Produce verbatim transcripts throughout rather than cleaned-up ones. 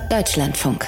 Deutschlandfunk.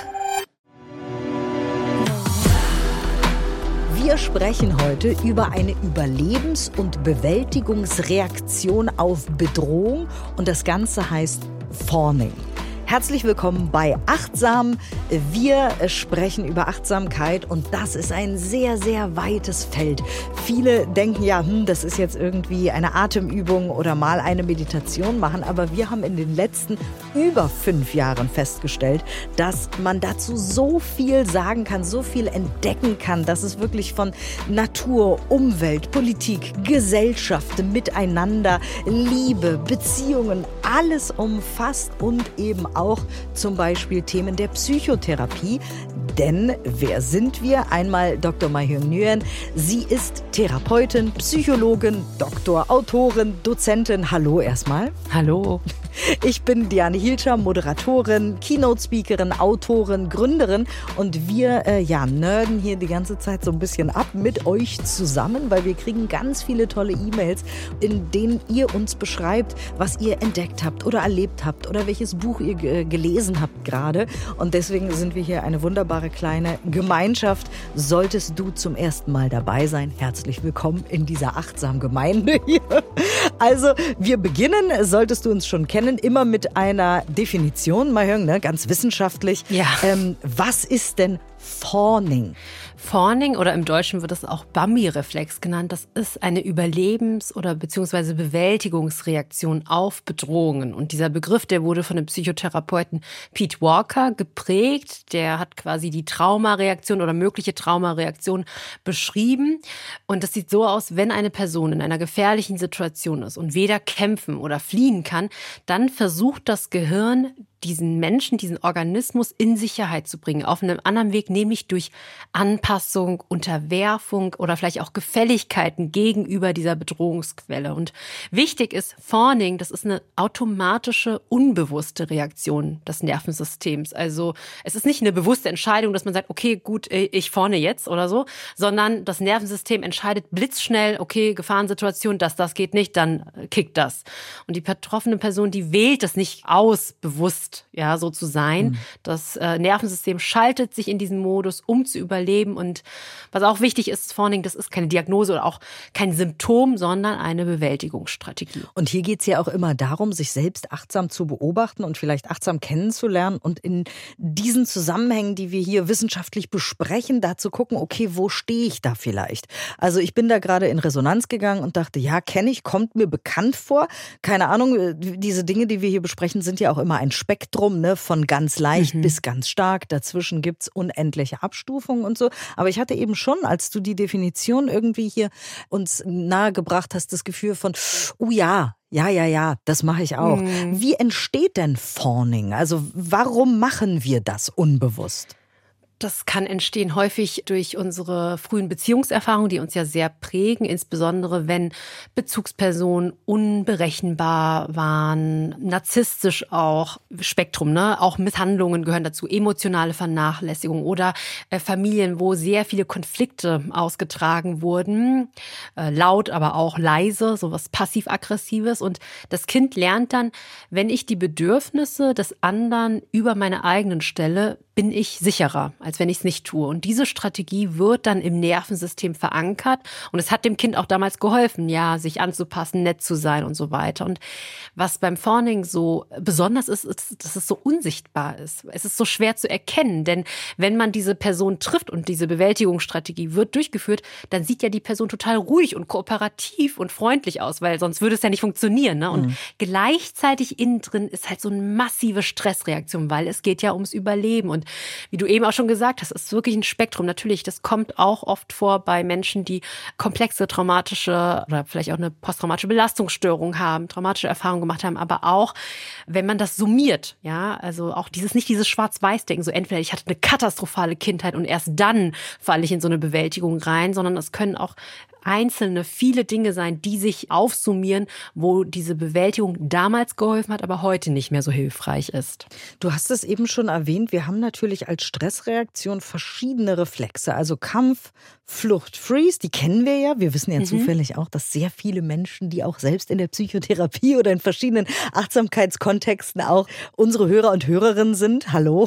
Wir sprechen heute über eine Überlebens- und Bewältigungsreaktion auf Bedrohung und das Ganze heißt Fawning. Herzlich willkommen bei Achtsam. Wir sprechen über Achtsamkeit und das ist ein sehr, sehr weites Feld. Viele denken ja, hm, das ist jetzt irgendwie eine Atemübung oder mal eine Meditation machen, aber wir haben in den letzten über fünf Jahren festgestellt, dass man dazu so viel sagen kann, so viel entdecken kann, dass es wirklich von Natur, Umwelt, Politik, Gesellschaft, Miteinander, Liebe, Beziehungen, alles umfasst und eben auch auch zum Beispiel Themen der Psychotherapie. Denn wer sind wir? Einmal Doktor Ma-Hyung Nguyen. Sie ist Therapeutin, Psychologin, Doktor, Autorin, Dozentin. Hallo erstmal. Hallo. Ich bin Diane Hielscher, Moderatorin, Keynote-Speakerin, Autorin, Gründerin und wir äh, ja, nerden hier die ganze Zeit so ein bisschen ab mit euch zusammen, weil wir kriegen ganz viele tolle E-Mails, in denen ihr uns beschreibt, was ihr entdeckt habt oder erlebt habt oder welches Buch ihr g- gelesen habt gerade. Und deswegen sind wir hier eine wunderbare kleine Gemeinschaft. Solltest du zum ersten Mal dabei sein, herzlich willkommen in dieser achtsamen Gemeinde hier. Also wir beginnen, solltest du uns schon kennen, immer mit einer Definition, Ma-Hyung, ne, ganz wissenschaftlich. Ja. Ähm, was ist denn Fawning? Fawning oder im Deutschen wird es auch Bambi-Reflex genannt. Das ist eine Überlebens- oder beziehungsweise Bewältigungsreaktion auf Bedrohungen. Und dieser Begriff, der wurde von dem Psychotherapeuten Pete Walker geprägt. Der hat quasi die Traumareaktion oder mögliche Traumareaktion beschrieben. Und das sieht so aus, wenn eine Person in einer gefährlichen Situation ist und weder kämpfen oder fliehen kann, dann versucht das Gehirn, diesen Menschen, diesen Organismus in Sicherheit zu bringen, auf einem anderen Weg, nämlich durch Anpassung, Unterwerfung oder vielleicht auch Gefälligkeiten gegenüber dieser Bedrohungsquelle. Und wichtig ist, Fawning, das ist eine automatische, unbewusste Reaktion des Nervensystems. Also es ist nicht eine bewusste Entscheidung, dass man sagt, okay, gut, ich fawne jetzt oder so, sondern das Nervensystem entscheidet blitzschnell, okay, Gefahrensituation, das, das geht nicht, dann kickt das. Und die betroffene Person, die wählt das nicht aus, bewusst, ja, so zu sein. Mhm. Das äh, Nervensystem schaltet sich in diesen Modus, um zu überleben. Und was auch wichtig ist, Fawning, das ist keine Diagnose oder auch kein Symptom, sondern eine Bewältigungsstrategie. Und hier geht es ja auch immer darum, sich selbst achtsam zu beobachten und vielleicht achtsam kennenzulernen und in diesen Zusammenhängen, die wir hier wissenschaftlich besprechen, da zu gucken, okay, wo stehe ich da vielleicht? Also ich bin da gerade in Resonanz gegangen und dachte, ja, kenne ich, kommt mir bekannt vor. Keine Ahnung, diese Dinge, die wir hier besprechen, sind ja auch immer ein Spektrum. Spektrum, ne, von ganz leicht mhm. bis ganz stark. Dazwischen gibt's unendliche Abstufungen und so. Aber ich hatte eben schon, als du die Definition irgendwie hier uns nahegebracht hast, das Gefühl von, oh ja, ja, ja, ja, das mache ich auch. Mhm. Wie entsteht denn Fawning? Also warum machen wir das unbewusst? Das kann entstehen häufig durch unsere frühen Beziehungserfahrungen, die uns ja sehr prägen, insbesondere wenn Bezugspersonen unberechenbar waren, narzisstisch auch, Spektrum, ne? Auch Misshandlungen gehören dazu, emotionale Vernachlässigung oder äh, Familien, wo sehr viele Konflikte ausgetragen wurden, äh, laut, aber auch leise, sowas passiv-aggressives. Und das Kind lernt dann, wenn ich die Bedürfnisse des anderen über meine eigenen stelle, bin ich sicherer, als wenn ich es nicht tue. Und diese Strategie wird dann im Nervensystem verankert. Und es hat dem Kind auch damals geholfen, ja, sich anzupassen, nett zu sein und so weiter. Und was beim Fawning so besonders ist, ist, dass es so unsichtbar ist. Es ist so schwer zu erkennen, denn wenn man diese Person trifft und diese Bewältigungsstrategie wird durchgeführt, dann sieht ja die Person total ruhig und kooperativ und freundlich aus, weil sonst würde es ja nicht funktionieren, ne? Und mhm. gleichzeitig innen drin ist halt so eine massive Stressreaktion, weil es geht ja ums Überleben. Und wie du eben auch schon gesagt hast, ist wirklich ein Spektrum. Natürlich, das kommt auch oft vor bei Menschen, die komplexe traumatische oder vielleicht auch eine posttraumatische Belastungsstörung haben, traumatische Erfahrungen gemacht haben, aber auch, wenn man das summiert, ja, also auch dieses, nicht dieses Schwarz-Weiß-Denken, so entweder ich hatte eine katastrophale Kindheit und erst dann falle ich in so eine Bewältigung rein, sondern es können auch einzelne, viele Dinge sein, die sich aufsummieren, wo diese Bewältigung damals geholfen hat, aber heute nicht mehr so hilfreich ist. Du hast es eben schon erwähnt, wir haben natürlich als Stressreaktion verschiedene Reflexe, also Kampf, Flucht, Freeze, die kennen wir ja. Wir wissen ja mhm. zufällig auch, dass sehr viele Menschen, die auch selbst in der Psychotherapie oder in verschiedenen Achtsamkeitskontexten auch unsere Hörer und Hörerinnen sind. Hallo.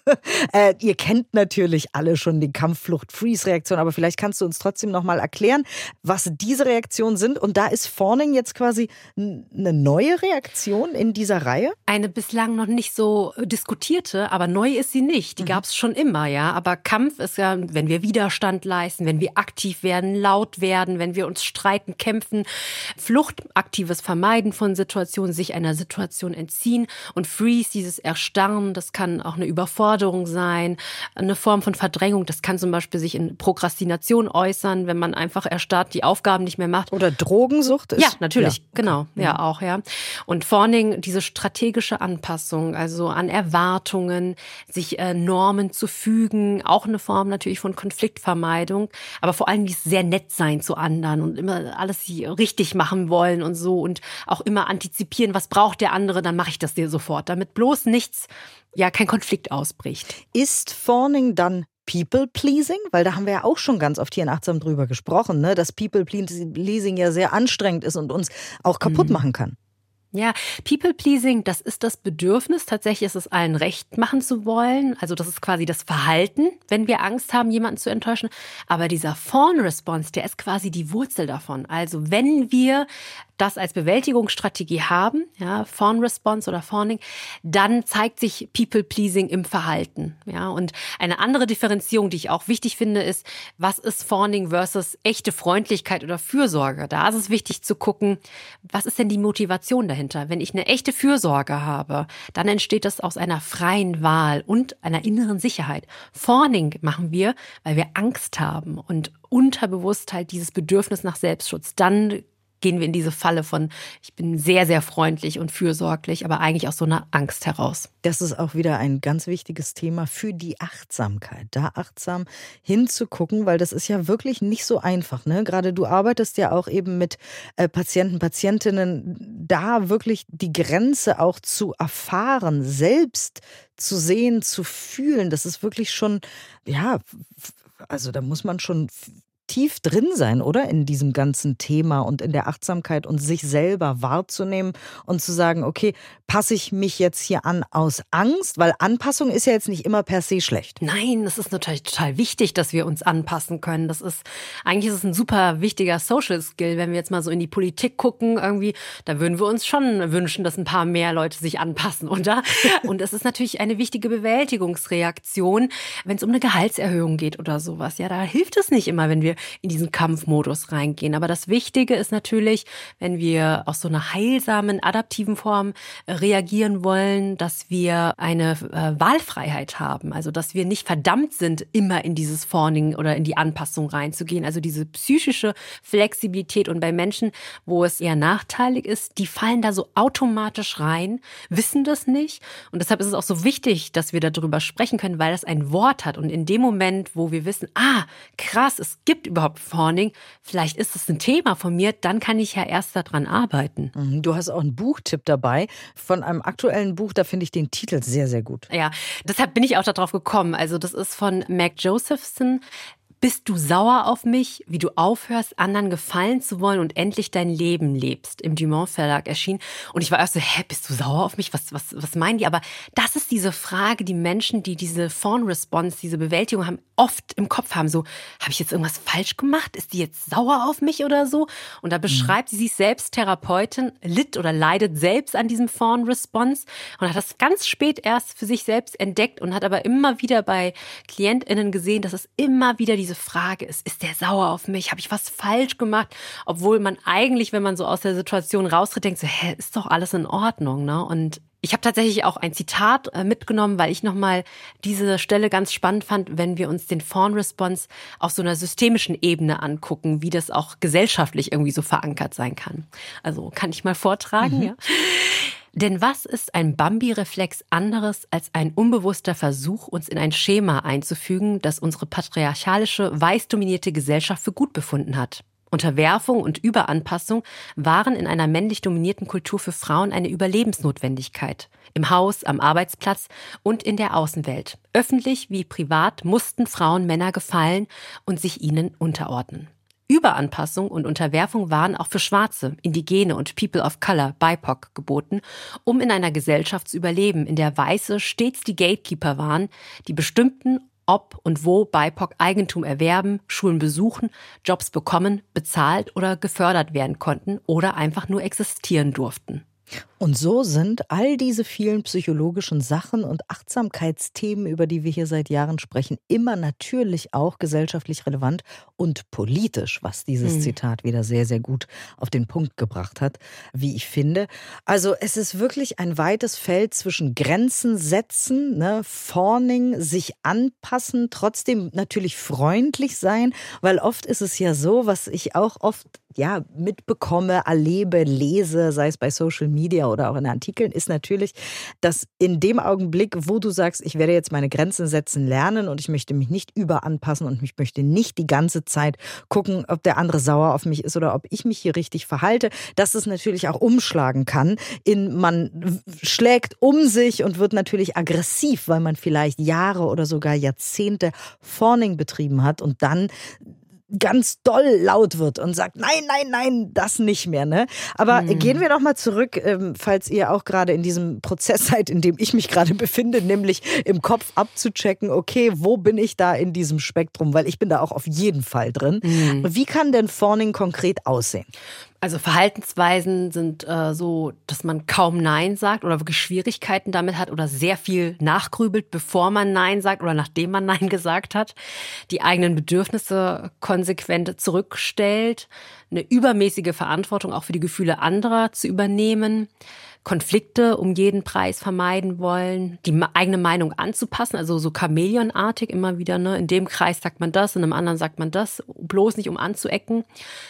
äh, ihr kennt natürlich alle schon die Kampf, Flucht, Freeze-Reaktion, aber vielleicht kannst du uns trotzdem noch mal erklären, was diese Reaktionen sind. Und da ist Fawning jetzt quasi eine neue Reaktion in dieser Reihe? Eine bislang noch nicht so diskutierte, aber neu ist sie nicht. Die mhm. gab es schon immer, ja. Aber Kampf ist ja, wenn wir Widerstand leisten, wenn wir aktiv werden, laut werden, wenn wir uns streiten, kämpfen. Flucht, aktives Vermeiden von Situationen, sich einer Situation entziehen. Und Freeze, dieses Erstarren, das kann auch eine Überforderung sein, eine Form von Verdrängung. Das kann zum Beispiel sich in Prokrastination äußern, wenn man einfach erstarrt, die Aufgaben nicht mehr macht. Oder Drogensucht ist? Ja, natürlich, ja. genau. Ja, auch, ja. Und Fawning, diese strategische Anpassung, also an Erwartungen, sich äh, Normen zu fügen, auch eine Form natürlich von Konfliktvermeidung, aber vor allem dieses sehr nett sein zu anderen und immer alles richtig machen wollen und so und auch immer antizipieren, was braucht der andere, dann mache ich das dir sofort, damit bloß nichts, ja, kein Konflikt ausbricht. Ist Fawning dann People-Pleasing? Weil da haben wir ja auch schon ganz oft hier in Achtsam drüber gesprochen, ne? Dass People-Pleasing ja sehr anstrengend ist und uns auch kaputt mhm. machen kann. Ja, People-Pleasing, das ist das Bedürfnis. Tatsächlich ist es allen recht machen zu wollen. Also das ist quasi das Verhalten, wenn wir Angst haben, jemanden zu enttäuschen. Aber dieser Fawn-Response, der ist quasi die Wurzel davon. Also wenn wir das als Bewältigungsstrategie haben, ja, Fawn Response oder Fawning, dann zeigt sich People-Pleasing im Verhalten. Ja, und eine andere Differenzierung, die ich auch wichtig finde, ist, was ist Fawning versus echte Freundlichkeit oder Fürsorge? Da ist es wichtig zu gucken, was ist denn die Motivation dahinter? Wenn ich eine echte Fürsorge habe, dann entsteht das aus einer freien Wahl und einer inneren Sicherheit. Fawning machen wir, weil wir Angst haben und unterbewusst halt dieses Bedürfnis nach Selbstschutz. Dann gehen wir in diese Falle von, ich bin sehr, sehr freundlich und fürsorglich, aber eigentlich aus so einer Angst heraus. Das ist auch wieder ein ganz wichtiges Thema für die Achtsamkeit, da achtsam hinzugucken, weil das ist ja wirklich nicht so einfach, ne? Gerade du arbeitest ja auch eben mit äh, Patienten, Patientinnen, da wirklich die Grenze auch zu erfahren, selbst zu sehen, zu fühlen, das ist wirklich schon, ja, also da muss man schon tief drin sein, oder? In diesem ganzen Thema und in der Achtsamkeit und sich selber wahrzunehmen und zu sagen, okay, passe ich mich jetzt hier an aus Angst? Weil Anpassung ist ja jetzt nicht immer per se schlecht. Nein, das ist natürlich total wichtig, dass wir uns anpassen können. Das ist, eigentlich ist es ein super wichtiger Social Skill, wenn wir jetzt mal so in die Politik gucken, irgendwie, da würden wir uns schon wünschen, dass ein paar mehr Leute sich anpassen, oder? Und es ist natürlich eine wichtige Bewältigungsreaktion, wenn es um eine Gehaltserhöhung geht oder sowas. Ja, da hilft es nicht immer, wenn wir in diesen Kampfmodus reingehen. Aber das Wichtige ist natürlich, wenn wir aus so einer heilsamen, adaptiven Form reagieren wollen, dass wir eine äh, Wahlfreiheit haben. Also, dass wir nicht verdammt sind, immer in dieses Fawning oder in die Anpassung reinzugehen. Also diese psychische Flexibilität. Und bei Menschen, wo es eher nachteilig ist, die fallen da so automatisch rein, wissen das nicht. Und deshalb ist es auch so wichtig, dass wir darüber sprechen können, weil das ein Wort hat. Und in dem Moment, wo wir wissen, ah, krass, es gibt überhaupt Fawning, vielleicht ist es ein Thema von mir, dann kann ich ja erst daran arbeiten. Du hast auch einen Buchtipp dabei von einem aktuellen Buch, da finde ich den Titel sehr, sehr gut. Ja, deshalb bin ich auch darauf gekommen. Also das ist von Meg Josephson. Bist du sauer auf mich, wie du aufhörst, anderen gefallen zu wollen und endlich dein Leben lebst? Im Dumont Verlag erschienen. Und ich war erst so, hä, bist du sauer auf mich? Was, was, was meinen die? Aber das ist diese Frage, die Menschen, die diese Fawn-Response, diese Bewältigung haben, oft im Kopf haben. So, habe ich jetzt irgendwas falsch gemacht? Ist die jetzt sauer auf mich oder so? Und da beschreibt mhm. sie sich selbst, Therapeutin, litt oder leidet selbst an diesem Fawn-Response und hat das ganz spät erst für sich selbst entdeckt und hat aber immer wieder bei KlientInnen gesehen, dass es immer wieder diese Frage ist, ist der sauer auf mich? Habe ich was falsch gemacht? Obwohl man eigentlich, wenn man so aus der Situation raustritt, denkt so, hä, ist doch alles in Ordnung, ne? Und ich habe tatsächlich auch ein Zitat mitgenommen, weil ich nochmal diese Stelle ganz spannend fand, wenn wir uns den Fawn-Response auf so einer systemischen Ebene angucken, wie das auch gesellschaftlich irgendwie so verankert sein kann. Also kann ich mal vortragen, mhm. ja? Denn was ist ein Bambi-Reflex anderes als ein unbewusster Versuch, uns in ein Schema einzufügen, das unsere patriarchalische, weiß dominierte Gesellschaft für gut befunden hat? Unterwerfung und Überanpassung waren in einer männlich dominierten Kultur für Frauen eine Überlebensnotwendigkeit. Im Haus, am Arbeitsplatz und in der Außenwelt. Öffentlich wie privat mussten Frauen Männer gefallen und sich ihnen unterordnen. Überanpassung und Unterwerfung waren auch für Schwarze, Indigene und People of Color, B I P O C, geboten, um in einer Gesellschaft zu überleben, in der Weiße stets die Gatekeeper waren, die bestimmten, ob und wo B I P O C Eigentum erwerben, Schulen besuchen, Jobs bekommen, bezahlt oder gefördert werden konnten oder einfach nur existieren durften. Und so sind all diese vielen psychologischen Sachen und Achtsamkeitsthemen, über die wir hier seit Jahren sprechen, immer natürlich auch gesellschaftlich relevant und politisch, was dieses mhm. Zitat wieder sehr, sehr gut auf den Punkt gebracht hat, wie ich finde. Also es ist wirklich ein weites Feld zwischen Grenzen setzen, ne, Fawning, sich anpassen, trotzdem natürlich freundlich sein, weil oft ist es ja so, was ich auch oft ja, mitbekomme, erlebe, lese, sei es bei Social Media oder auch in Artikeln, ist natürlich, dass in dem Augenblick, wo du sagst, ich werde jetzt meine Grenzen setzen lernen und ich möchte mich nicht überanpassen und ich möchte nicht die ganze Zeit gucken, ob der andere sauer auf mich ist oder ob ich mich hier richtig verhalte, dass es natürlich auch umschlagen kann in, man schlägt um sich und wird natürlich aggressiv, weil man vielleicht Jahre oder sogar Jahrzehnte Fawning betrieben hat und dann ganz doll laut wird und sagt, nein, nein, nein, das nicht mehr. Ne? Aber mhm. gehen wir doch mal zurück, ähm, falls ihr auch gerade in diesem Prozess seid, in dem ich mich gerade befinde, nämlich im Kopf abzuchecken, okay, wo bin ich da in diesem Spektrum? Weil ich bin da auch auf jeden Fall drin. Mhm. Wie kann denn Fawning konkret aussehen? Also Verhaltensweisen sind äh, so, dass man kaum Nein sagt oder wirklich Schwierigkeiten damit hat oder sehr viel nachgrübelt, bevor man Nein sagt oder nachdem man Nein gesagt hat, die eigenen Bedürfnisse konsequent zurückstellt, eine übermäßige Verantwortung auch für die Gefühle anderer zu übernehmen, Konflikte um jeden Preis vermeiden wollen, die eigene Meinung anzupassen, also so Chamäleonartig immer wieder, ne? In dem Kreis sagt man das, in einem anderen sagt man das, bloß nicht um anzuecken.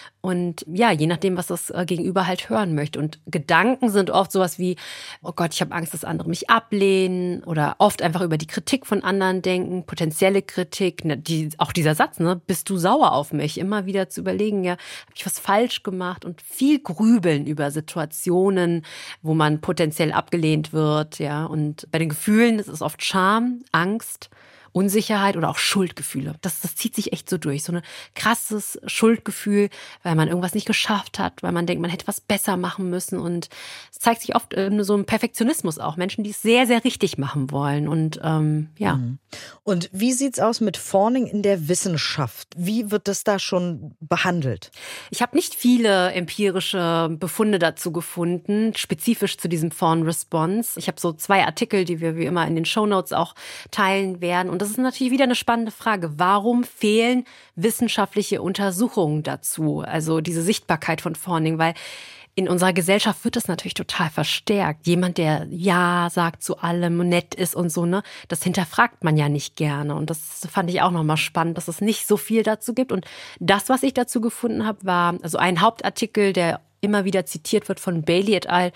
Und ja, je nachdem, was das Gegenüber halt hören möchte. Und Gedanken sind oft sowas wie, oh Gott, ich habe Angst, dass andere mich ablehnen. Oder oft einfach über die Kritik von anderen denken, potenzielle Kritik. Die, auch dieser Satz, ne, bist du sauer auf mich? Immer wieder zu überlegen, ja, habe ich was falsch gemacht? Und viel grübeln über Situationen, wo man potenziell abgelehnt wird. Ja. Und bei den Gefühlen ist es oft Scham, Angst, Unsicherheit oder auch Schuldgefühle. Das, das zieht sich echt so durch. So ein krasses Schuldgefühl, weil man irgendwas nicht geschafft hat, weil man denkt, man hätte was besser machen müssen. Und es zeigt sich oft in so einem Perfektionismus auch. Menschen, die es sehr, sehr richtig machen wollen. Und ähm, ja. Und wie sieht's aus mit Fawning in der Wissenschaft? Wie wird das da schon behandelt? Ich habe nicht viele empirische Befunde dazu gefunden, spezifisch zu diesem Fawn-Response. Ich habe so zwei Artikel, die wir wie immer in den Shownotes auch teilen werden. Und das ist natürlich wieder eine spannende Frage. Warum fehlen wissenschaftliche Untersuchungen dazu? Also diese Sichtbarkeit von Fawning, weil in unserer Gesellschaft wird das natürlich total verstärkt. Jemand, der Ja sagt zu allem, nett ist und so, ne, das hinterfragt man ja nicht gerne. Und das fand ich auch nochmal spannend, dass es nicht so viel dazu gibt. Und das, was ich dazu gefunden habe, war also ein Hauptartikel, der immer wieder zitiert wird von Bailey et al.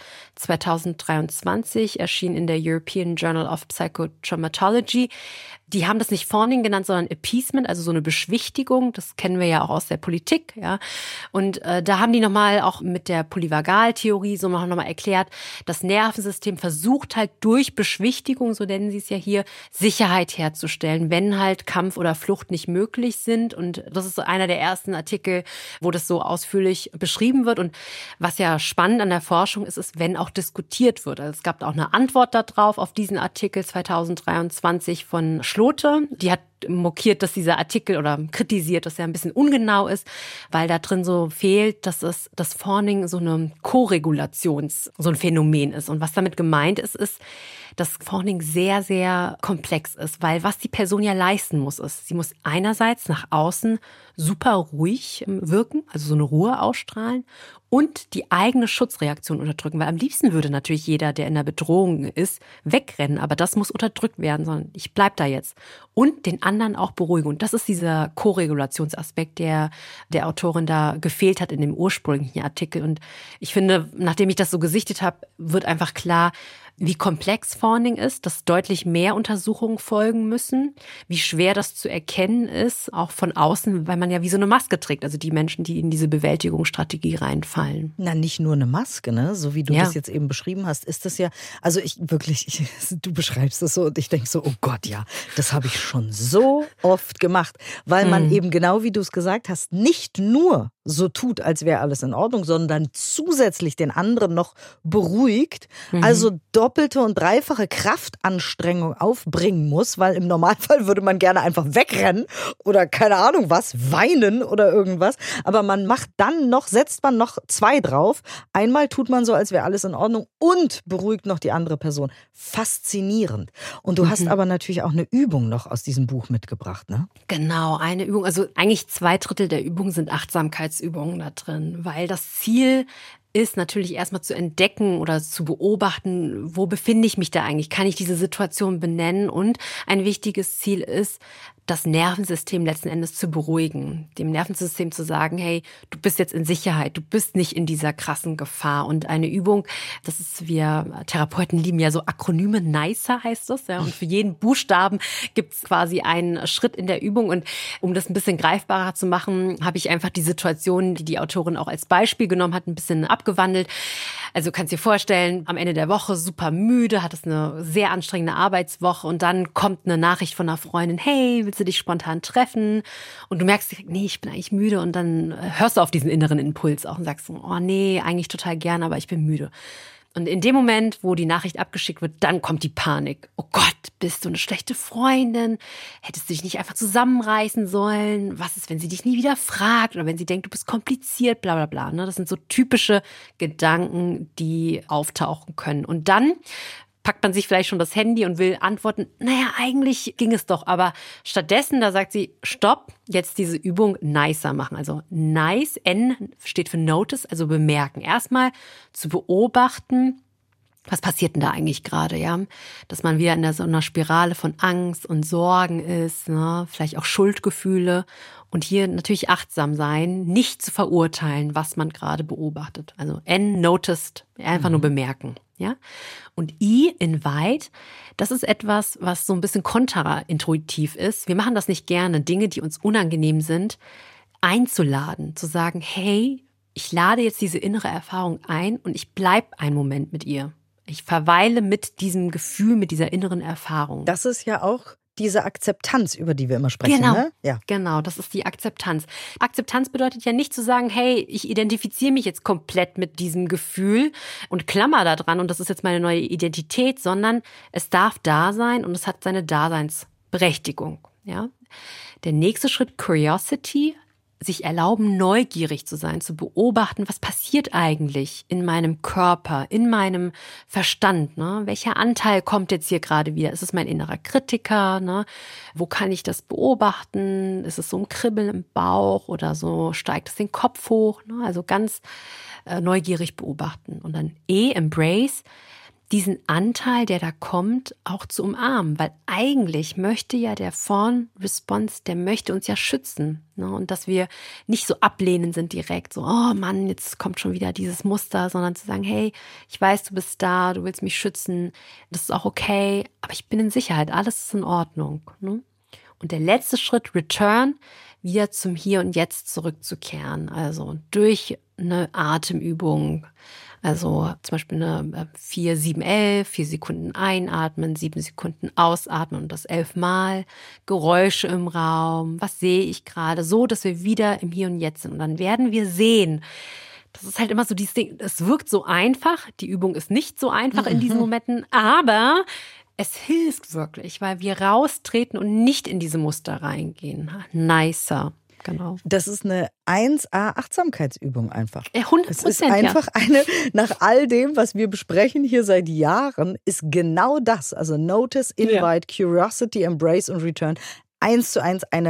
zweitausenddreiundzwanzig, erschien in der European Journal of Psychotraumatology. Die haben das nicht Fawning genannt, sondern Appeasement, also so eine Beschwichtigung. Das kennen wir ja auch aus der Politik, ja. Und äh, da haben die nochmal auch mit der Polyvagaltheorie so nochmal erklärt, das Nervensystem versucht halt durch Beschwichtigung, so nennen sie es ja hier, Sicherheit herzustellen, wenn halt Kampf oder Flucht nicht möglich sind. Und das ist so einer der ersten Artikel, wo das so ausführlich beschrieben wird. Und was ja spannend an der Forschung ist, ist, wenn auch diskutiert wird. Also es gab auch eine Antwort darauf auf diesen Artikel zweitausenddreiundzwanzig von Schlote. Die hat mokiert, dass dieser Artikel oder kritisiert, dass er ein bisschen ungenau ist, weil da drin so fehlt, dass es das Fawning so eine Koregulations, so ein Phänomen ist. Und was damit gemeint ist, ist, dass Fawning sehr, sehr komplex ist, weil was die Person ja leisten muss, ist, sie muss einerseits nach außen super ruhig wirken, also so eine Ruhe ausstrahlen und die eigene Schutzreaktion unterdrücken, weil am liebsten würde natürlich jeder, der in der Bedrohung ist, wegrennen, aber das muss unterdrückt werden, sondern ich bleib da jetzt. Und den anderen auch beruhigen. Und das ist dieser Koregulationsaspekt, der der Autorin da gefehlt hat in dem ursprünglichen Artikel. Und ich finde, nachdem ich das so gesichtet habe, wird einfach klar, wie komplex Fawning ist, dass deutlich mehr Untersuchungen folgen müssen, wie schwer das zu erkennen ist, auch von außen, weil man ja wie so eine Maske trägt, also die Menschen, die in diese Bewältigungsstrategie reinfallen. Na, nicht nur eine Maske, ne? So wie du ja. das jetzt eben beschrieben hast, ist das ja, also ich wirklich, ich, du beschreibst das so und ich denke so, oh Gott, ja, das habe ich schon so oft gemacht, weil man hm. eben genau wie du es gesagt hast, nicht nur so tut, als wäre alles in Ordnung, sondern zusätzlich den anderen noch beruhigt, mhm. also doppelte und dreifache Kraftanstrengung aufbringen muss, weil im Normalfall würde man gerne einfach wegrennen oder keine Ahnung was, weinen oder irgendwas, aber man macht dann noch, setzt man noch zwei drauf. Einmal tut man so, als wäre alles in Ordnung und beruhigt noch die andere Person. Faszinierend. Und du mhm. hast aber natürlich auch eine Übung noch aus diesem Buch mitgebracht, ne? Genau, eine Übung, also eigentlich zwei Drittel der Übungen sind Achtsamkeitsübungen da drin, weil das Ziel ist natürlich erstmal zu entdecken oder zu beobachten, wo befinde ich mich da eigentlich? Kann ich diese Situation benennen? Und ein wichtiges Ziel ist, das Nervensystem letzten Endes zu beruhigen. Dem Nervensystem zu sagen, hey, du bist jetzt in Sicherheit, du bist nicht in dieser krassen Gefahr. Und eine Übung, das ist, wir Therapeuten lieben ja so Akronyme, NICER heißt das. Ja, und für jeden Buchstaben gibt es quasi einen Schritt in der Übung. Und um das ein bisschen greifbarer zu machen, habe ich einfach die Situation, die die Autorin auch als Beispiel genommen hat, ein bisschen abgewandelt. Also kannst dir vorstellen, am Ende der Woche super müde, hattest eine sehr anstrengende Arbeitswoche und dann kommt eine Nachricht von einer Freundin, hey, willst du dich spontan treffen? Und du merkst, nee, ich bin eigentlich müde und dann hörst du auf diesen inneren Impuls auch und sagst, oh nee, eigentlich total gern, aber ich bin müde. Und in dem Moment, wo die Nachricht abgeschickt wird, dann kommt die Panik. Oh Gott, bist du eine schlechte Freundin? Hättest du dich nicht einfach zusammenreißen sollen? Was ist, wenn sie dich nie wieder fragt oder wenn sie denkt, du bist kompliziert, bla bla bla. Das sind so typische Gedanken, die auftauchen können. Und dann packt man sich vielleicht schon das Handy und will antworten, naja, eigentlich ging es doch. Aber stattdessen, da sagt sie, stopp, jetzt diese Übung nicer machen. Also nice, N steht für notice, also bemerken. Erstmal zu beobachten, was passiert denn da eigentlich gerade, ja? Dass man wieder in so einer Spirale von Angst und Sorgen ist, ne? Vielleicht auch Schuldgefühle. Und hier natürlich achtsam sein, nicht zu verurteilen, was man gerade beobachtet. Also N, noticed, einfach nur bemerken, ja? Und I, invite, das ist etwas, was so ein bisschen kontraintuitiv ist. Wir machen das nicht gerne, Dinge, die uns unangenehm sind, einzuladen, zu sagen, hey, ich lade jetzt diese innere Erfahrung ein und ich bleib einen Moment mit ihr. Ich verweile mit diesem Gefühl, mit dieser inneren Erfahrung. Das ist ja auch diese Akzeptanz, über die wir immer sprechen. Genau, ne? Ja. Genau, das ist die Akzeptanz. Akzeptanz bedeutet ja nicht zu sagen, hey, ich identifiziere mich jetzt komplett mit diesem Gefühl und klammer da dran und das ist jetzt meine neue Identität, sondern es darf da sein und es hat seine Daseinsberechtigung. Ja? Der nächste Schritt, Curiosity, sich erlauben, neugierig zu sein, zu beobachten, was passiert eigentlich in meinem Körper, in meinem Verstand, ne? Welcher Anteil kommt jetzt hier gerade wieder? Ist es mein innerer Kritiker, ne? Wo kann ich das beobachten? Ist es so ein Kribbeln im Bauch oder so steigt es den Kopf hoch, ne? Also ganz äh, neugierig beobachten. Und dann E, Embrace, diesen Anteil, der da kommt, auch zu umarmen. Weil eigentlich möchte ja der Fawn-Response, der möchte uns ja schützen. Ne? Und dass wir nicht so ablehnend sind direkt, so, oh Mann, jetzt kommt schon wieder dieses Muster, sondern zu sagen, hey, ich weiß, du bist da, du willst mich schützen, das ist auch okay, aber ich bin in Sicherheit, alles ist in Ordnung. Ne? Und der letzte Schritt, Return, wieder zum Hier und Jetzt zurückzukehren. Also durch eine Atemübung, also zum Beispiel eine vier sieben elf, vier Sekunden einatmen, sieben Sekunden ausatmen und das elfmal. Geräusche im Raum, was sehe ich gerade, so, dass wir wieder im Hier und Jetzt sind. Und dann werden wir sehen, das ist halt immer so dieses Ding, es wirkt so einfach, die Übung ist nicht so einfach in diesen Momenten, aber es hilft wirklich, weil wir raustreten und nicht in diese Muster reingehen. Nicer. Genau. Das ist eine eins A Achtsamkeitsübung einfach. Ja, hundert Prozent, es ist einfach ja. eine, nach all dem, was wir besprechen hier seit Jahren, ist genau das. Also Notice, Invite, ja. Curiosity, Embrace und Return. Eins zu eins eine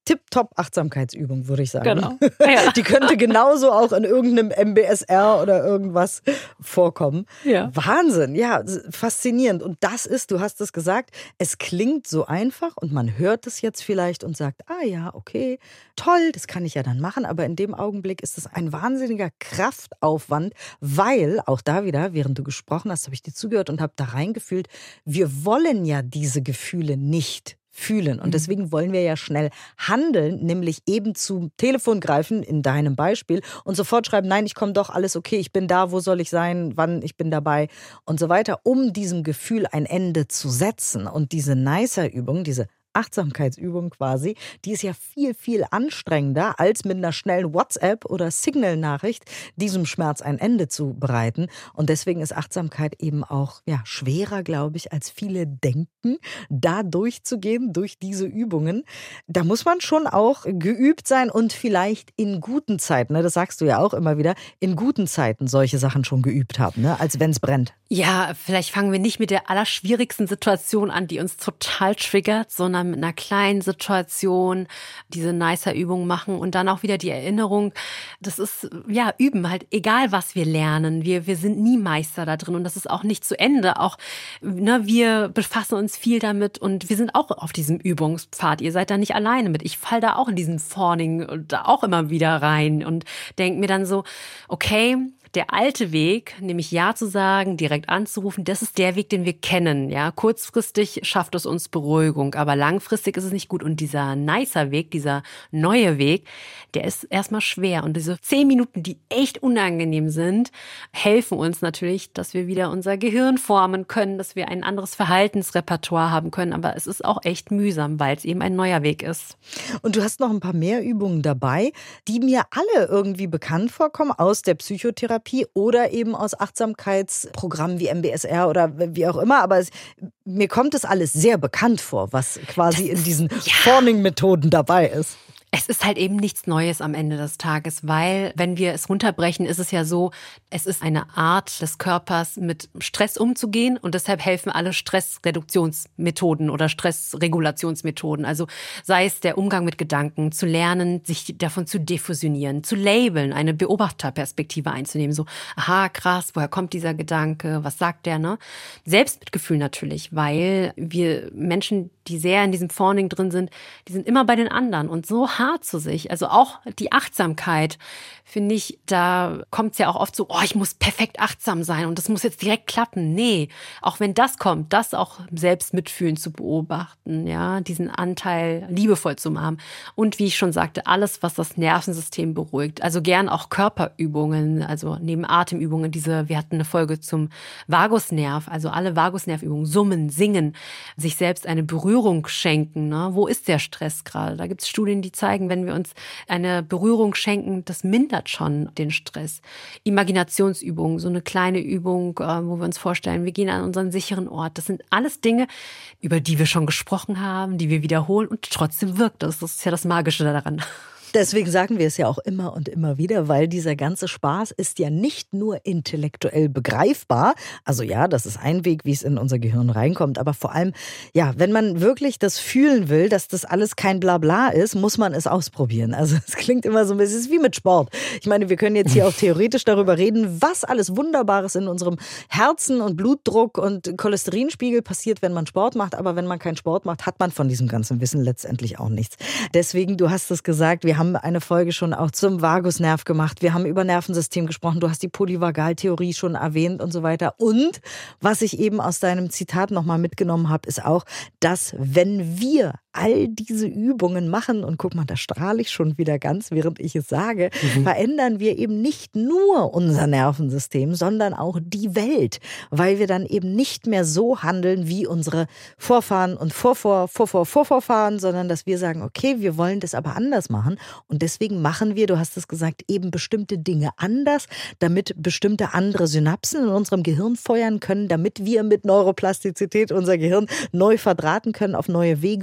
Tip-Top-Achtsamkeitsübung, würde ich sagen. Genau. Ja. Die könnte genauso auch in irgendeinem M B S R oder irgendwas vorkommen. Ja. Wahnsinn, ja, faszinierend. Und das ist, du hast es gesagt, es klingt so einfach und man hört es jetzt vielleicht und sagt, ah ja, okay, toll, das kann ich ja dann machen. Aber in dem Augenblick ist es ein wahnsinniger Kraftaufwand, weil, auch da wieder, während du gesprochen hast, habe ich dir zugehört und habe da reingefühlt, wir wollen ja diese Gefühle nicht fühlen. Und deswegen wollen wir ja schnell handeln, nämlich eben zum Telefon greifen, in deinem Beispiel, und sofort schreiben, nein, ich komme doch, alles okay, ich bin da, wo soll ich sein, wann, ich bin dabei und so weiter, um diesem Gefühl ein Ende zu setzen. Und diese Nicer-Übung, diese Achtsamkeitsübung quasi, die ist ja viel, viel anstrengender, als mit einer schnellen WhatsApp- oder Signal-Nachricht diesem Schmerz ein Ende zu bereiten. Und deswegen ist Achtsamkeit eben auch ja, schwerer, glaube ich, als viele denken, da durchzugehen, durch diese Übungen. Da muss man schon auch geübt sein und vielleicht in guten Zeiten, ne, das sagst du ja auch immer wieder, in guten Zeiten solche Sachen schon geübt haben, ne, als wenn es brennt. Ja, vielleicht fangen wir nicht mit der allerschwierigsten Situation an, die uns total triggert, sondern mit einer kleinen Situation diese Nicer-Übung machen und dann auch wieder die Erinnerung, das ist, ja, üben halt, egal was wir lernen, wir, wir sind nie Meister da drin und das ist auch nicht zu Ende, auch, ne, wir befassen uns viel damit und wir sind auch auf diesem Übungspfad, ihr seid da nicht alleine mit, ich fall da auch in diesen Fawning und da auch immer wieder rein und denke mir dann so, okay, der alte Weg, nämlich Ja zu sagen, direkt anzurufen, das ist der Weg, den wir kennen. Ja, kurzfristig schafft es uns Beruhigung, aber langfristig ist es nicht gut. Und dieser nicer Weg, dieser neue Weg, der ist erstmal schwer. Und diese zehn Minuten, die echt unangenehm sind, helfen uns natürlich, dass wir wieder unser Gehirn formen können, dass wir ein anderes Verhaltensrepertoire haben können. Aber es ist auch echt mühsam, weil es eben ein neuer Weg ist. Und du hast noch ein paar mehr Übungen dabei, die mir alle irgendwie bekannt vorkommen aus der Psychotherapie oder eben aus Achtsamkeitsprogrammen wie M B S R oder wie auch immer. Aber es, mir kommt es alles sehr bekannt vor, was quasi das in diesen ja. Fawning-Methoden dabei ist. Es ist halt eben nichts Neues am Ende des Tages, weil, wenn wir es runterbrechen, ist es ja so, es ist eine Art des Körpers, mit Stress umzugehen und deshalb helfen alle Stressreduktionsmethoden oder Stressregulationsmethoden. Also sei es der Umgang mit Gedanken, zu lernen, sich davon zu defusionieren, zu labeln, eine Beobachterperspektive einzunehmen. So, aha, krass, woher kommt dieser Gedanke, was sagt der, ne? Selbstmitgefühl natürlich, weil wir Menschen, die sehr in diesem Fawning drin sind, die sind immer bei den anderen und so hart zu sich. Also auch die Achtsamkeit, finde ich, da kommt es ja auch oft so, oh, ich muss perfekt achtsam sein und das muss jetzt direkt klappen. Nee, auch wenn das kommt, das auch selbst mitfühlend zu beobachten, ja, diesen Anteil liebevoll zu machen. Und wie ich schon sagte, alles, was das Nervensystem beruhigt. Also gern auch Körperübungen, also neben Atemübungen, diese, wir hatten eine Folge zum Vagusnerv, also alle Vagusnervübungen, summen, singen, sich selbst eine Berührung schenken. Ne? Wo ist der Stress gerade? Da gibt es Studien, die zeigen, wenn wir uns eine Berührung schenken, das mindert schon den Stress. Imaginationsübungen, so eine kleine Übung, wo wir uns vorstellen, wir gehen an unseren sicheren Ort. Das sind alles Dinge, über die wir schon gesprochen haben, die wir wiederholen und trotzdem wirkt das. Das ist ja das Magische daran. Deswegen sagen wir es ja auch immer und immer wieder, weil dieser ganze Spaß ist ja nicht nur intellektuell begreifbar. Also ja, das ist ein Weg, wie es in unser Gehirn reinkommt. Aber vor allem, ja, wenn man wirklich das fühlen will, dass das alles kein Blabla ist, muss man es ausprobieren. Also es klingt immer so ein bisschen, es ist wie mit Sport. Ich meine, wir können jetzt hier auch theoretisch darüber reden, was alles Wunderbares in unserem Herzen und Blutdruck und Cholesterinspiegel passiert, wenn man Sport macht. Aber wenn man keinen Sport macht, hat man von diesem ganzen Wissen letztendlich auch nichts. Deswegen, du hast es gesagt, wir haben eine Folge schon auch zum Vagusnerv gemacht. Wir haben über Nervensystem gesprochen. Du hast die Polyvagaltheorie schon erwähnt und so weiter. Und was ich eben aus deinem Zitat nochmal mitgenommen habe, ist auch, dass wenn wir all diese Übungen machen, und guck mal, da strahle ich schon wieder ganz, während ich es sage, mhm. verändern wir eben nicht nur unser Nervensystem, sondern auch die Welt, weil wir dann eben nicht mehr so handeln wie unsere Vorfahren und Vorvor, Vorvor, Vorvorfahren, sondern dass wir sagen, okay, wir wollen das aber anders machen und deswegen machen wir, du hast es gesagt, eben bestimmte Dinge anders, damit bestimmte andere Synapsen in unserem Gehirn feuern können, damit wir mit Neuroplastizität unser Gehirn neu verdrahten können auf neue Wege und dann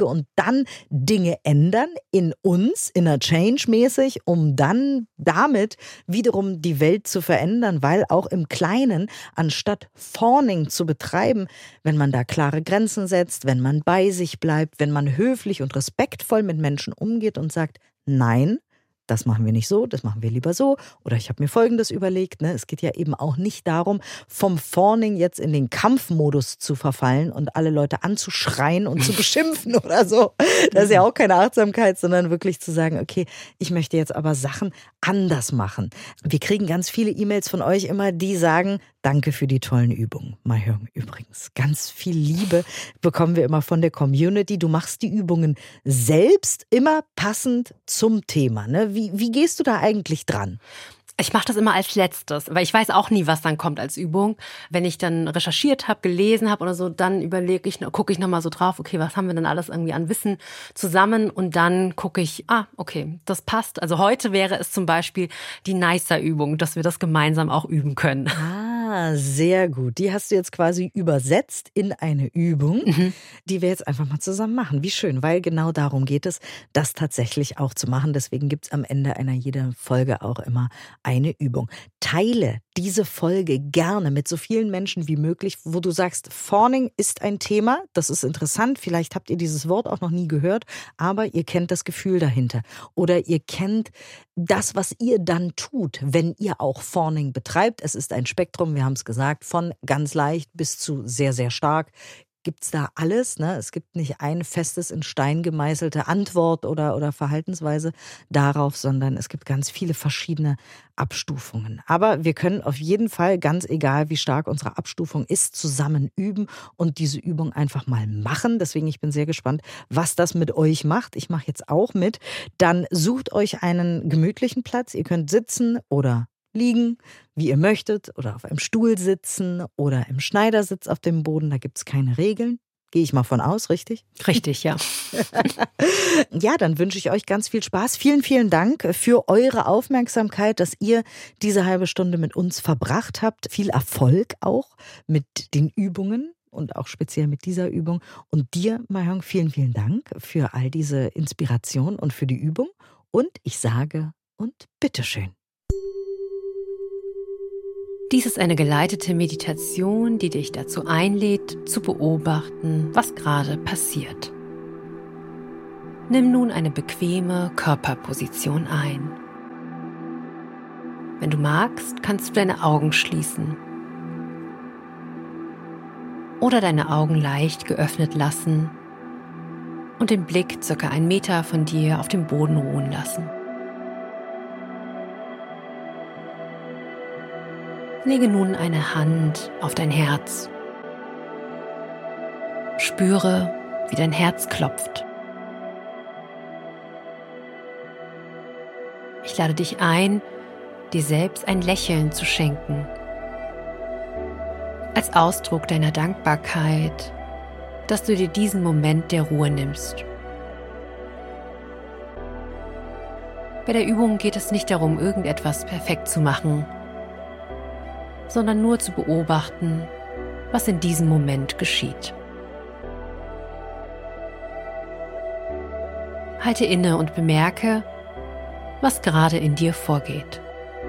dann Dinge ändern in uns, inner Change-mäßig, um dann damit wiederum die Welt zu verändern, weil auch im Kleinen, anstatt Fawning zu betreiben, wenn man da klare Grenzen setzt, wenn man bei sich bleibt, wenn man höflich und respektvoll mit Menschen umgeht und sagt, nein, das machen wir nicht so, das machen wir lieber so. Oder ich habe mir Folgendes überlegt. Ne? Es geht ja eben auch nicht darum, vom Fawning jetzt in den Kampfmodus zu verfallen und alle Leute anzuschreien und zu beschimpfen oder so. Das ist ja auch keine Achtsamkeit, sondern wirklich zu sagen, okay, ich möchte jetzt aber Sachen anders machen. Wir kriegen ganz viele E-Mails von euch immer, die sagen, danke für die tollen Übungen. Mahjong übrigens. Ganz viel Liebe bekommen wir immer von der Community. Du machst die Übungen selbst immer passend zum Thema. Ne? Wie, wie gehst du da eigentlich dran? Ich mache das immer als letztes, weil ich weiß auch nie, was dann kommt als Übung. Wenn ich dann recherchiert habe, gelesen habe oder so, dann überlege ich, gucke ich nochmal so drauf, okay, was haben wir denn alles irgendwie an Wissen zusammen? Und dann gucke ich, ah, okay, das passt. Also heute wäre es zum Beispiel die Nicer-Übung, dass wir das gemeinsam auch üben können. Ah, sehr gut. Die hast du jetzt quasi übersetzt in eine Übung, mhm. die wir jetzt einfach mal zusammen machen. Wie schön, weil genau darum geht es, das tatsächlich auch zu machen. Deswegen gibt es am Ende einer jeder Folge auch immer eine Übung. Teile diese Folge gerne mit so vielen Menschen wie möglich, wo du sagst, Fawning ist ein Thema, das ist interessant, vielleicht habt ihr dieses Wort auch noch nie gehört, aber ihr kennt das Gefühl dahinter. Oder ihr kennt das, was ihr dann tut, wenn ihr auch Fawning betreibt. Es ist ein Spektrum, wir haben es gesagt, von ganz leicht bis zu sehr, sehr stark. Gibt's da alles, ne? Es gibt nicht ein festes, in Stein gemeißelte Antwort oder, oder Verhaltensweise darauf, sondern es gibt ganz viele verschiedene Abstufungen. Aber wir können auf jeden Fall, ganz egal wie stark unsere Abstufung ist, zusammen üben und diese Übung einfach mal machen. Deswegen, ich bin sehr gespannt, was das mit euch macht. Ich mache jetzt auch mit. Dann sucht euch einen gemütlichen Platz. Ihr könnt sitzen oder liegen, wie ihr möchtet, oder auf einem Stuhl sitzen oder im Schneidersitz auf dem Boden. Da gibt es keine Regeln. Gehe ich mal von aus, richtig? Richtig, ja. Ja, dann wünsche ich euch ganz viel Spaß. Vielen, vielen Dank für eure Aufmerksamkeit, dass ihr diese halbe Stunde mit uns verbracht habt. Viel Erfolg auch mit den Übungen und auch speziell mit dieser Übung. Und dir, Mahjong, vielen, vielen Dank für all diese Inspiration und für die Übung. Und ich sage und bitteschön. Dies ist eine geleitete Meditation, die dich dazu einlädt, zu beobachten, was gerade passiert. Nimm nun eine bequeme Körperposition ein. Wenn du magst, kannst du deine Augen schließen oder deine Augen leicht geöffnet lassen und den Blick circa einen Meter von dir auf dem Boden ruhen lassen. Lege nun eine Hand auf dein Herz. Spüre, wie dein Herz klopft. Ich lade dich ein, dir selbst ein Lächeln zu schenken. Als Ausdruck deiner Dankbarkeit, dass du dir diesen Moment der Ruhe nimmst. Bei der Übung geht es nicht darum, irgendetwas perfekt zu machen, sondern nur zu beobachten, was in diesem Moment geschieht. Halte inne und bemerke, was gerade in dir vorgeht.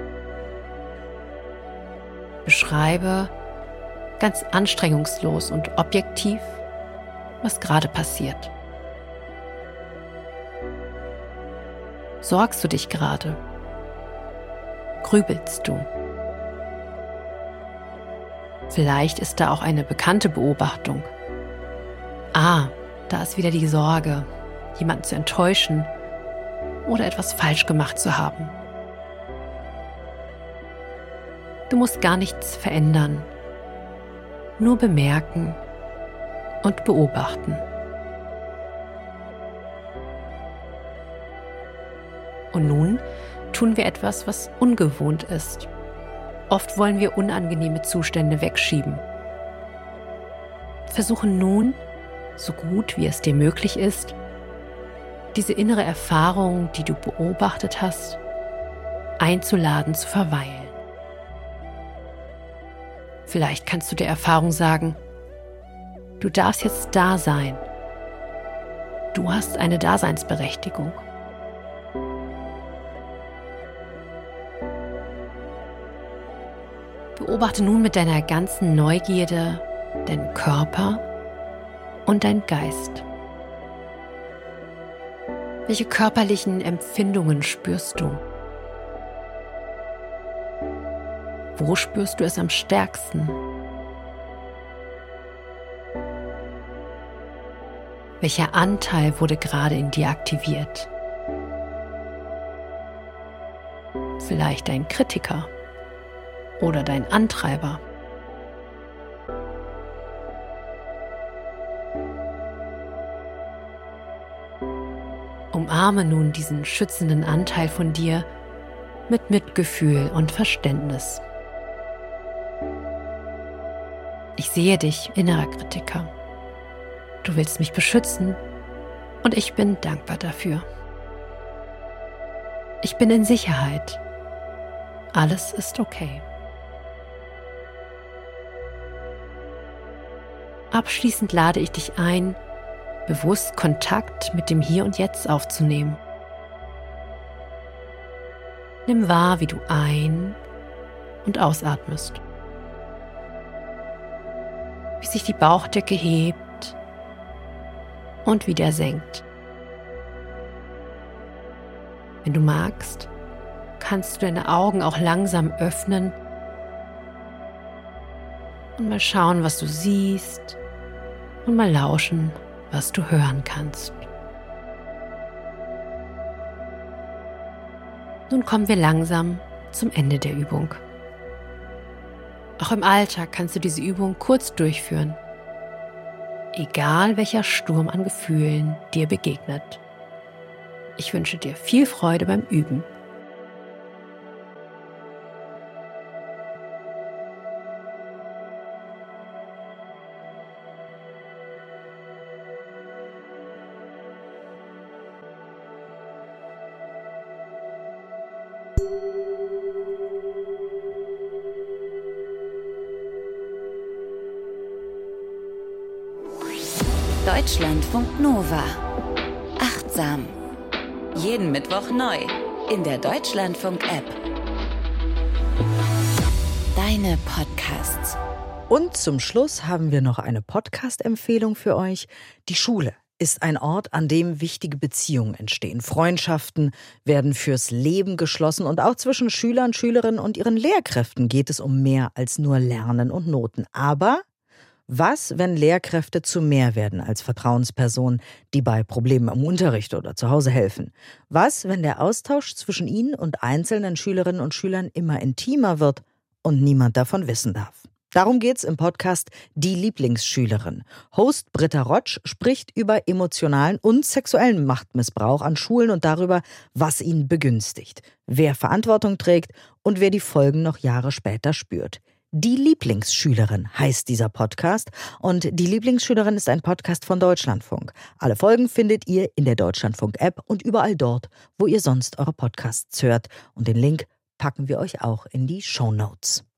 Beschreibe ganz anstrengungslos und objektiv, was gerade passiert. Sorgst du dich gerade? Grübelst du? Vielleicht ist da auch eine bekannte Beobachtung. Ah, da ist wieder die Sorge, jemanden zu enttäuschen oder etwas falsch gemacht zu haben. Du musst gar nichts verändern, nur bemerken und beobachten. Und nun tun wir etwas, was ungewohnt ist. Oft wollen wir unangenehme Zustände wegschieben. Versuche nun, so gut wie es dir möglich ist, diese innere Erfahrung, die du beobachtet hast, einzuladen zu verweilen. Vielleicht kannst du der Erfahrung sagen, du darfst jetzt da sein. du hast eine Daseinsberechtigung. Beobachte nun mit deiner ganzen Neugierde deinen Körper und deinen Geist. Welche körperlichen Empfindungen spürst du? Wo spürst du es am stärksten? Welcher Anteil wurde gerade in dir aktiviert? Vielleicht dein Kritiker oder dein Antreiber. Umarme nun diesen schützenden Anteil von dir mit Mitgefühl und Verständnis. Ich sehe dich, innerer Kritiker. Du willst mich beschützen und ich bin dankbar dafür. Ich bin in Sicherheit. Alles ist okay. Abschließend lade ich dich ein, bewusst Kontakt mit dem Hier und Jetzt aufzunehmen. Nimm wahr, wie du ein- und ausatmest. Wie sich die Bauchdecke hebt und wieder senkt. Wenn du magst, kannst du deine Augen auch langsam öffnen und mal schauen, was du siehst und mal lauschen, was du hören kannst. Nun kommen wir langsam zum Ende der Übung. Auch im Alltag kannst du diese Übung kurz durchführen, egal welcher Sturm an Gefühlen dir begegnet. Ich wünsche dir viel Freude beim Üben. Deutschlandfunk Nova. Achtsam. Jeden Mittwoch neu in der Deutschlandfunk-App. Deine Podcasts. Und zum Schluss haben wir noch eine Podcast-Empfehlung für euch. Die Schule ist ein Ort, an dem wichtige Beziehungen entstehen. Freundschaften werden fürs Leben geschlossen und auch zwischen Schülern, Schülerinnen und ihren Lehrkräften geht es um mehr als nur Lernen und Noten. Aber was, wenn Lehrkräfte zu mehr werden als Vertrauenspersonen, die bei Problemen im Unterricht oder zu Hause helfen? Was, wenn der Austausch zwischen ihnen und einzelnen Schülerinnen und Schülern immer intimer wird und niemand davon wissen darf? Darum geht's im Podcast Die Lieblingsschülerin. Host Britta Rotsch spricht über emotionalen und sexuellen Machtmissbrauch an Schulen und darüber, was ihn begünstigt, wer Verantwortung trägt und wer die Folgen noch Jahre später spürt. Die Lieblingsschülerin heißt dieser Podcast und Die Lieblingsschülerin ist ein Podcast von Deutschlandfunk. Alle Folgen findet ihr in der Deutschlandfunk-App und überall dort, wo ihr sonst eure Podcasts hört. Und den Link packen wir euch auch in die Shownotes.